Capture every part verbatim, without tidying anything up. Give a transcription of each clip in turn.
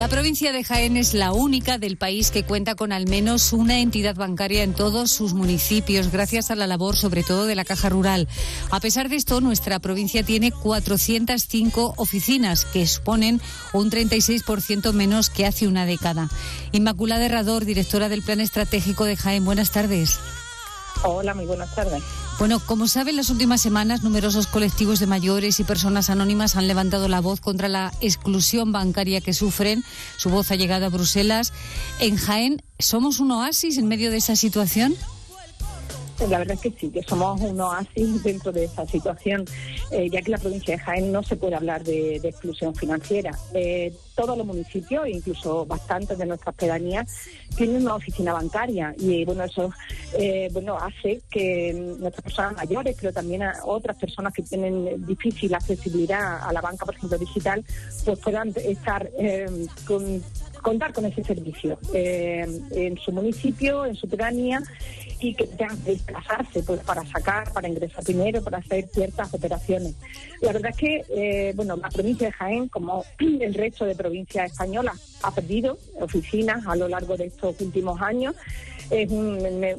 La provincia de Jaén es la única del país que cuenta con al menos una entidad bancaria en todos sus municipios, gracias a la labor sobre todo de la Caja Rural. A pesar de esto, nuestra provincia tiene cuatrocientas cinco oficinas, que suponen un treinta y seis por ciento menos que hace una década. Inmaculada Herrador, directora del Plan Estratégico de Jaén, buenas tardes. Hola, muy buenas tardes. Bueno, como saben, en las últimas semanas numerosos colectivos de mayores y personas anónimas han levantado la voz contra la exclusión bancaria que sufren. Su voz ha llegado a Bruselas. En Jaén, ¿somos un oasis en medio de esa situación? La verdad es que sí, que somos un oasis dentro de esa situación, eh, ya que en la provincia de Jaén no se puede hablar de, de exclusión financiera. Eh, todos los municipios, incluso bastantes de nuestras pedanías, tienen una oficina bancaria y bueno, eso eh, bueno hace que nuestras personas mayores, pero también a otras personas que tienen difícil accesibilidad a la banca, por ejemplo, digital, pues puedan estar eh, con, contar con ese servicio eh, en su municipio, en su pedanía, y que tengan que desplazarse pues, para sacar, para ingresar dinero, para hacer ciertas operaciones. La verdad es que eh, bueno, la provincia de Jaén, como el resto de provincias españolas, ha perdido oficinas a lo largo de estos últimos años. Es un,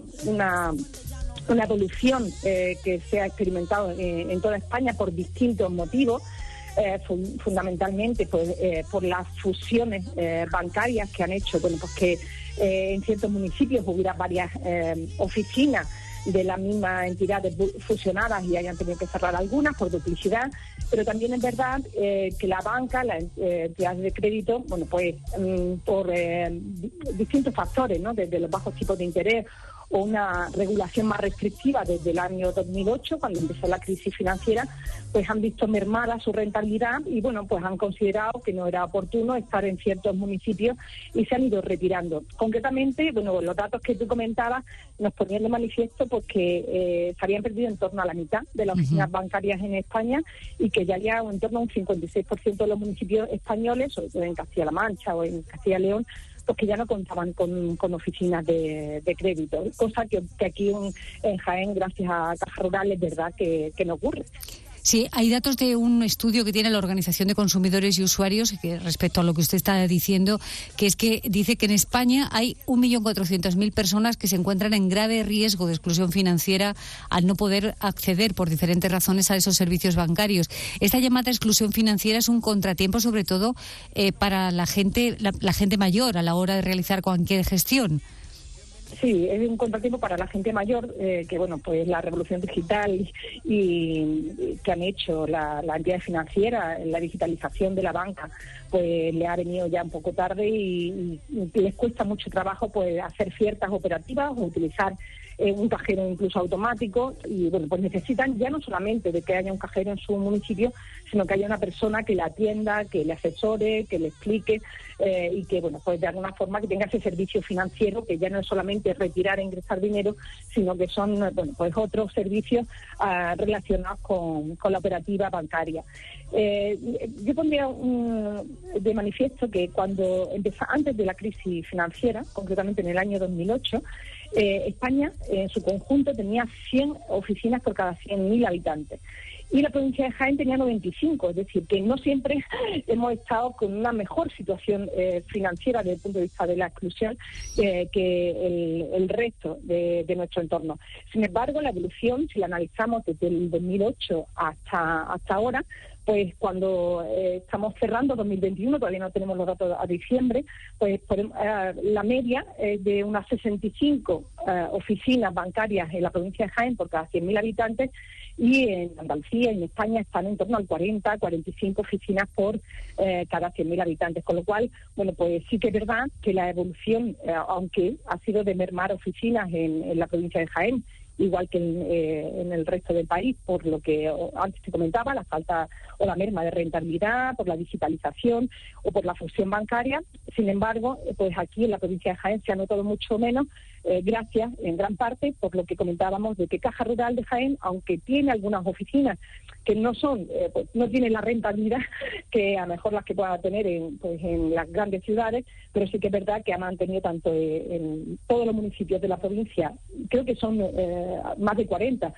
una, una evolución eh, que se ha experimentado en, en toda España por distintos motivos. Eh, fun- fundamentalmente pues, eh, por las fusiones eh, bancarias que han hecho, bueno, pues que eh, en ciertos municipios hubiera varias eh, oficinas de las mismas entidades fusionadas y hayan tenido que cerrar algunas por duplicidad, pero también es verdad eh, que la banca, las eh, entidades de crédito, bueno, pues mm, por eh, distintos factores, ¿no? Desde los bajos tipos de interés o una regulación más restrictiva desde el año dos mil ocho, cuando empezó la crisis financiera, pues han visto mermada su rentabilidad y, bueno, pues han considerado que no era oportuno estar en ciertos municipios y se han ido retirando. Concretamente, bueno, los datos que tú comentabas nos ponían de manifiesto pues que eh, se habían perdido en torno a la mitad de las oficinas uh-huh. bancarias en España y que ya había en torno a un cincuenta y seis por ciento de los municipios españoles, sobre todo en Castilla-La Mancha o en Castilla-León, pues que ya no contaban con, con oficinas de, de crédito, cosa que, que aquí en, en Jaén, gracias a Caja Rural, es verdad que, que no ocurre. Sí, hay datos de un estudio que tiene la Organización de Consumidores y Usuarios que respecto a lo que usted está diciendo, que es que dice que en España hay un millón cuatrocientas mil personas que se encuentran en grave riesgo de exclusión financiera al no poder acceder por diferentes razones a esos servicios bancarios. Esta llamada exclusión financiera es un contratiempo sobre todo eh, para la gente, la, la gente mayor a la hora de realizar cualquier gestión. Sí, es un contratiempo para la gente mayor, eh, que bueno, pues la revolución digital y, y que han hecho la, la entidad financiera, la digitalización de la banca, pues le ha venido ya un poco tarde y, y les cuesta mucho trabajo pues hacer ciertas operativas o utilizar eh, un cajero incluso automático y bueno, pues necesitan ya no solamente de que haya un cajero en su municipio, sino que haya una persona que la atienda, que le asesore, que le explique eh, y que bueno, pues de alguna forma que tenga ese servicio financiero que ya no es solamente retirar e ingresar dinero, sino que son bueno, pues otros servicios uh, relacionados con, con la operativa bancaria. Eh, yo pondría un, de manifiesto que cuando empezó, antes de la crisis financiera, concretamente en el año dos mil ocho, eh, España en su conjunto tenía cien oficinas por cada cien mil habitantes. Y la provincia de Jaén tenía noventa y cinco, es decir, que no siempre hemos estado con una mejor situación eh, financiera desde el punto de vista de la exclusión eh, que el, el resto de, de nuestro entorno. Sin embargo, la evolución, si la analizamos desde el dos mil ocho hasta, hasta ahora, pues cuando eh, estamos cerrando dos mil veintiuno, todavía no tenemos los datos a diciembre, pues podemos, eh, la media es de unas sesenta y cinco eh, oficinas bancarias en la provincia de Jaén por cada cien mil habitantes, y en Andalucía y en España están en torno al cuarenta, cuarenta y cinco oficinas por eh, cada cien mil habitantes, con lo cual, bueno, pues sí que es verdad que la evolución, eh, aunque ha sido de mermar oficinas en, en la provincia de Jaén, igual que en, eh, en el resto del país, por lo que antes te comentaba, la falta o la merma de rentabilidad, por la digitalización o por la fusión bancaria. Sin embargo, pues aquí en la provincia de Jaén se ha notado mucho menos, eh, gracias en gran parte por lo que comentábamos de que Caja Rural de Jaén, aunque tiene algunas oficinas que no son, eh, pues no tienen la rentabilidad que a lo mejor las que pueda tener en, pues, en las grandes ciudades, pero sí que es verdad que ha mantenido tanto en todos los municipios de la provincia, creo que son eh, más de cuarenta,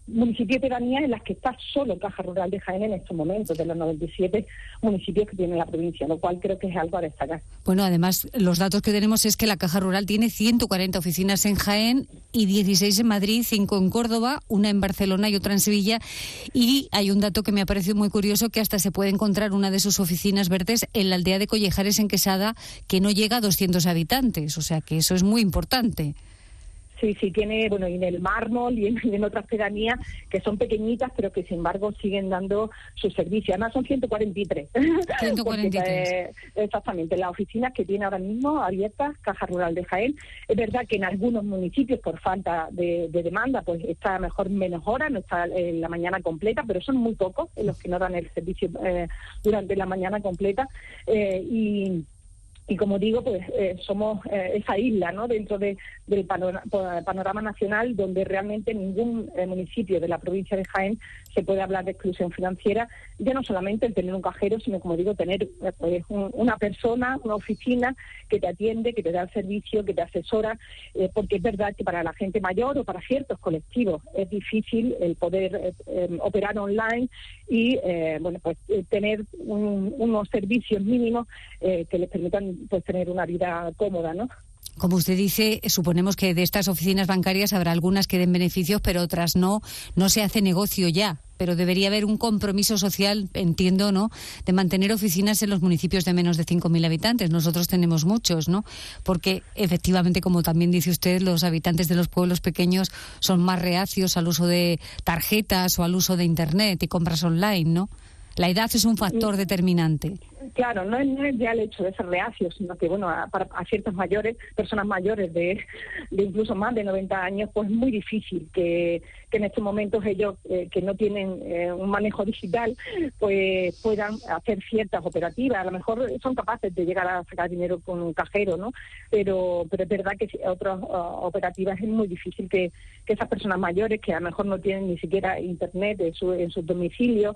municipios y pedanías en las que está solo Caja Rural de Jaén en estos momentos, de los noventa y siete municipios que tiene la provincia, lo cual creo que es algo a destacar. Bueno, además, los datos que tenemos es que la Caja Rural tiene ciento cuarenta oficinas en Jaén y dieciséis en Madrid, cinco en Córdoba, una en Barcelona y otra en Sevilla. Y hay un dato que me ha parecido muy curioso, que hasta se puede encontrar una de sus oficinas verdes en la aldea de Collejares, en Quesada, que no llega a doscientos habitantes. O sea que eso es muy importante. Sí, sí, tiene, bueno, y en el Mármol y en, y en otras pedanías que son pequeñitas, pero que sin embargo siguen dando su servicio. Además son ciento cuarenta y tres. ciento cuarenta y tres. Porque, eh, exactamente, las oficinas que tiene ahora mismo abiertas Caja Rural de Jaén. Es verdad que en algunos municipios, por falta de, de demanda, pues está mejor menos horas, no está en la mañana completa, pero son muy pocos en los que no dan el servicio eh, durante la mañana completa. Eh, y... Y como digo, pues eh, somos eh, esa isla, ¿no?, dentro de, del panorama, panorama nacional, donde realmente ningún eh, municipio de la provincia de Jaén se puede hablar de exclusión financiera, ya no solamente el tener un cajero, sino, como digo, tener eh, pues, un, una persona, una oficina que te atiende, que te da el servicio, que te asesora, eh, porque es verdad que para la gente mayor o para ciertos colectivos es difícil el poder eh, eh, operar online y, eh, bueno, pues eh, tener un, unos servicios mínimos eh, que les permitan pues tener una vida cómoda, ¿no? Como usted dice, suponemos que de estas oficinas bancarias habrá algunas que den beneficios, pero otras no. No se hace negocio ya, pero debería haber un compromiso social, entiendo, ¿no?, de mantener oficinas en los municipios de menos de cinco mil habitantes. Nosotros tenemos muchos, ¿no? Porque, efectivamente, como también dice usted, los habitantes de los pueblos pequeños son más reacios al uso de tarjetas o al uso de Internet y compras online, ¿no? La edad es un factor determinante. Claro, no es, no es ya el hecho de ser reacio, sino que, bueno, a, a ciertas mayores, personas mayores de, de incluso más de noventa años, pues es muy difícil que, que en estos momentos ellos, eh, que no tienen eh, un manejo digital, pues puedan hacer ciertas operativas. A lo mejor son capaces de llegar a sacar dinero con un cajero, ¿no? Pero, pero es verdad que otras uh, operativas es muy difícil que, que esas personas mayores, que a lo mejor no tienen ni siquiera internet en su, en sus domicilios,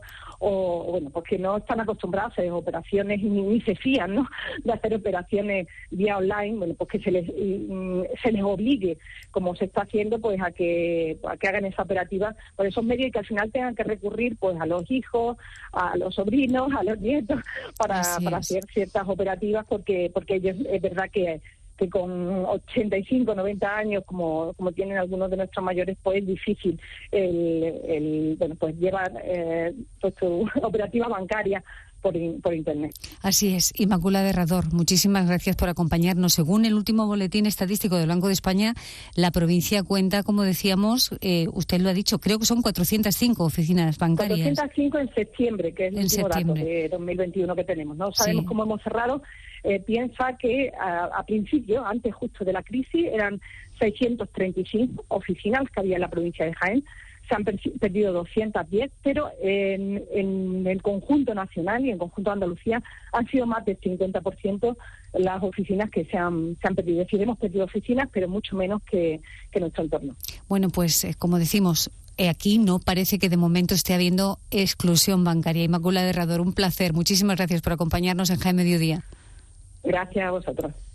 o bueno, pues que no están acostumbrados a hacer operaciones y ni, ni se fían, ¿no?, de hacer operaciones vía online, bueno, pues que se les se les obligue, como se está haciendo, pues a que a que hagan esa operativa por esos medios y que al final tengan que recurrir pues a los hijos, a los sobrinos, a los nietos para, para hacer ciertas operativas, porque porque ellos es verdad que que con ochenta y cinco, noventa años, como como tienen algunos de nuestros mayores, pues es difícil el, el bueno pues llevar eh, pues su operativa bancaria por, in, por internet. Así es. Inmaculada Herrador, muchísimas gracias por acompañarnos. Según el último boletín estadístico del Banco de España, la provincia cuenta, como decíamos, eh, usted lo ha dicho, creo que son cuatrocientas cinco oficinas bancarias. cuatrocientas cinco en septiembre, que es el en último septiembre. dato de dos mil veintiuno que tenemos. No sabemos Sí. cómo hemos cerrado. Eh, piensa que a, a principio, antes justo de la crisis, eran seiscientas treinta y cinco oficinas que había en la provincia de Jaén. Se han per- perdido doscientas diez, pero en, en el conjunto nacional y en el conjunto de Andalucía han sido más del cincuenta por ciento las oficinas que se han, se han perdido. Es decir, hemos perdido oficinas, pero mucho menos que, que nuestro entorno. Bueno, pues eh, como decimos, eh, aquí no parece que de momento esté habiendo exclusión bancaria. Inmaculada Herrador, un placer. Muchísimas gracias por acompañarnos en Jaén Mediodía. Gracias a vosotros.